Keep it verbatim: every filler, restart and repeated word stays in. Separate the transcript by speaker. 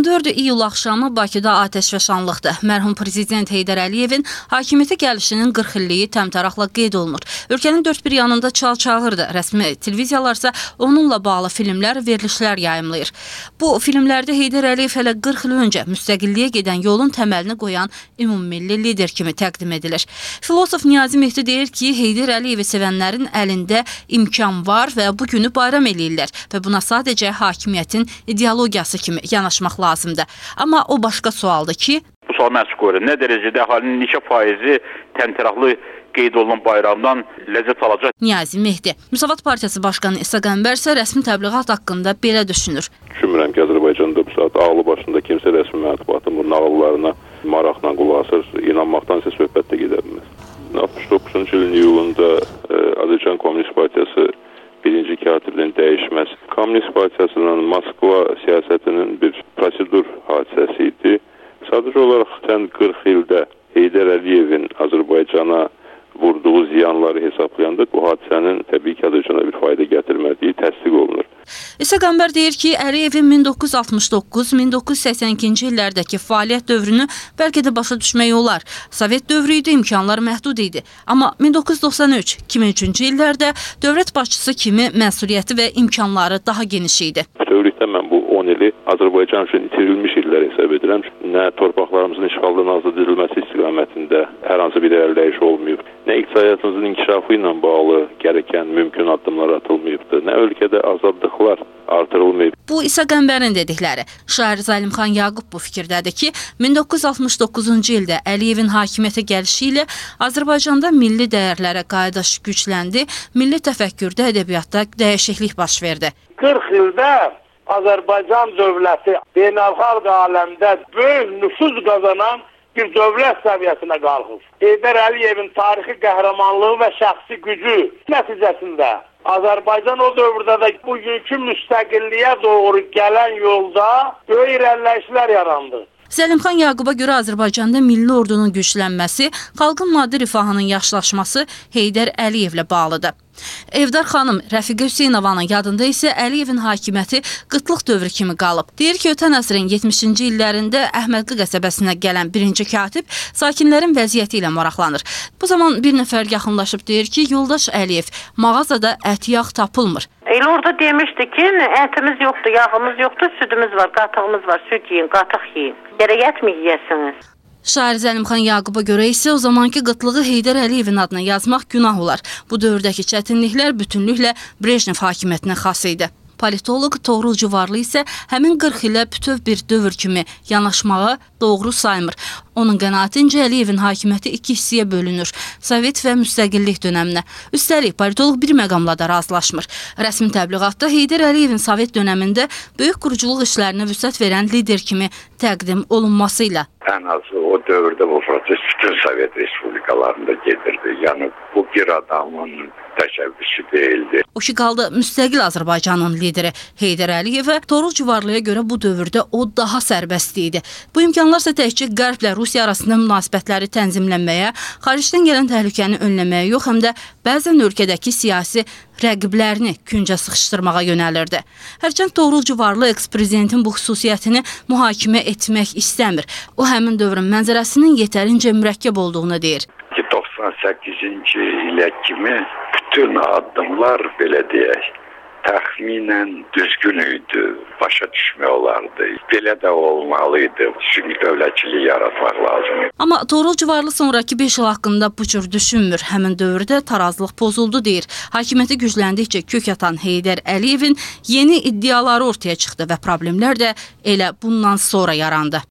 Speaker 1: on dörd iyul axşamı Bakıda atəşfəşanlıqdır. Mərhum prezident Heydər Əliyevin hakimiyyətə gəlişinin qırx illiyi təmtəraqla qeyd olunur. Ölkənin dörd bir yanında çal-çağırdı. Rəsmi televiziyalarsa onunla bağlı filmlər, verilişlər yayımlayır. Bu filmlərdə Heydər Əliyev hələ qırx il öncə müstəqilliyə gedən yolun təməlini qoyan ümummilli lider kimi təqdim edilir. Filosof Niyazi Mehdi deyir ki, Heydər Əliyevi sevənlərin əlində imkan var və bu günü bayram eləyirlər və buna sadəcə hakimiyyətin ideologiyası kimi yanaşmaq lazımdır. Amma o başqa sualdır ki,
Speaker 2: bu sual məşğul qoyur. Nə dərəcədə əhalinin neçə faizi təmtəraqlı qeyd olunan bayramdan ləzzət alacaq?
Speaker 1: Niyazi Mehdi, Müsavat Partiyası Başqanı İsa Qəmbər isə rəsmi təbliğat haqqında belə düşünür.
Speaker 3: Düşünmürəm ki, Azərbaycanda bu saat ağlı başında kimsə rəsmi mətbuatın bu nağıllarına maraqla qulaq asır, inanmaqdan isə söhbət də gedə bilməz. altmış doqquzuncu ilin iyulunda Azərbaycan Komünist Partiyası birinci katibinin dəyişməsi Komünist Partiyasının Moskva siyasətinin bir prosedur hadisəsi idi. Sadəcə olaraq sən qırx ildə Heydər Əliyevin Azərbaycana vurduğu ziyanları hesablayanda bu hadisənin təbii ki, Azərbaycana bir fayda gətirmədiyi təsdiq olunur.
Speaker 1: İsa Qəmbər deyir ki, Əliyevin min doqquz yüz altmış doqquz min doqquz yüz səksən ikinci illərdəki fəaliyyət dövrünü bəlkə də başa düşmək olar. Sovet dövrü idi, imkanlar məhdud idi. Amma min doqquz yüz doxsan üç iki min üçüncü illərdə dövlət başçısı kimi məsuliyyəti və imkanları daha geniş idi.
Speaker 3: Bütövlükdə mən bu on ili Azərbaycan üçün itirilmiş illər hesab edirəm. Nə torpaqlarımızın işğaldan azad edilməsi istiqamətində hər hansı bir irəliləyiş olmayıb, nə iqtisadiyyatımızın inkişafı ilə bağlı gərəkən mümkün addımlar atılmayıbdır, nə ölkədə azadlıqlar artırılmayıb.
Speaker 1: Bu İsa Qəmbərin dedikləri. Şair Zəlimxan Yaqub bu fikirdədir ki, min doqquz yüz altmış doqquzuncu ildə Əliyevin hakimiyyətə gəlişi ilə Azərbaycanda milli dəyərlərə qayıdış gücləndi, milli təfəkkürdə, ədəbiyyatda dəyişiklik baş verdi.
Speaker 4: qırx ildə Azərbaycan dövləti beynəlxalq aləmdə böyük nüfuz qazanan bir dövlət səviyyəsinə qalxır. Heydər Əliyevin tarixi qəhrəmanlığı və şəxsi gücü nəticəsində Azərbaycan o dövrdə də bugünkü müstəqilliyə doğru gələn yolda böyük irəliləyişlər yarandı.
Speaker 1: Zəlimxan Yaquba görə Azərbaycanda milli ordunun güclənməsi, xalqın maddi rifahının yaşlaşması Heydər Əliyevlə bağlıdır. Evdar xanım Rəfiqə Hüseynovanın yadında isə Əliyevin hakimiyyəti qıtlıq dövrü kimi qalıb. Deyir ki, ötən əsrin yetmişinci illərində Əhmədli qəsəbəsinə gələn birinci katib sakinlərin vəziyyəti ilə maraqlanır. Bu zaman bir nəfər yaxınlaşıb deyir ki, yoldaş Əliyev, mağazada ət yağ tapılmır.
Speaker 5: Elə orada demişdi ki, ətimiz yoxdur, yağımız yoxdur, südümüz var, qatığımız var, süd yiyin, qatıq yiyin. Yerə yətmi yiyəsiniz.
Speaker 1: Şair Zəlimxan Yaquba görə isə o zamanki qıtlığı Heydər Əliyevin adına yazmaq günah olar. Bu dövrdəki çətinliklər bütünlüklə Brejnev hakimiyyətinə xas idi. Politoloq Toğrul Civarlı isə həmin qırx ilə bütöv bir dövr kimi yanaşmağı doğru saymır. Onun qənaətincə Əliyevin hakimiyyəti iki hissəyə bölünür, Sovet və müstəqillik dönəminə. Üstəlik, politoloq bir məqamla da razılaşmır. Rəsmi təbliğatda Heydər Əliyevin Sovet dönəmində böyük quruculuq işlərinə vüsət verən lider kimi təqdim olunması ilə.
Speaker 6: Ən azı o dövrdə bu proses bütün Sovet respublikalarında gedirdi. Yəni bu bir adamın təşəbbüsü deyildi.
Speaker 1: O ki qaldı müstəqil Azərbaycanın lideri Heydər Əliyevə, Toğrul Civarlıya görə bu dövrdə o daha sərbəst idi. Bu imkanlar isə təkcə Qərblə Rusiya arasında münasibətləri tənzimlənməyə, xaricdən gələn təhlükəni önləməyə yox, həm də bəzən ölkədəki siyasi rəqiblərini küncə sıxışdırmağa yönəlirdi. Hərçənd Toğrul Civarlı eks-prezidentin bu xüsusiyyətini mühakimə etmək istəmir. O həmin dövrün mənzərəsinin yetərincə mürəkkəb olduğunu deyir.
Speaker 6: doxsan səkkizinci ilə kimi bütün addımlar, belə deyək, təxminən düzgün idi, başa düşmək olardı. Belə də olmalıydı, çünki dövlətçilik yaratmaq lazım.
Speaker 1: Amma Toğrul Civarlı sonraki beş il haqqında bu cür düşünmür. Həmin dövrdə tarazlıq pozuldu deyir. Hakimiyyəti gücləndikcə kök atan Heydər Əliyevin yeni iddiaları ortaya çıxdı və problemlər də elə bundan sonra yarandı.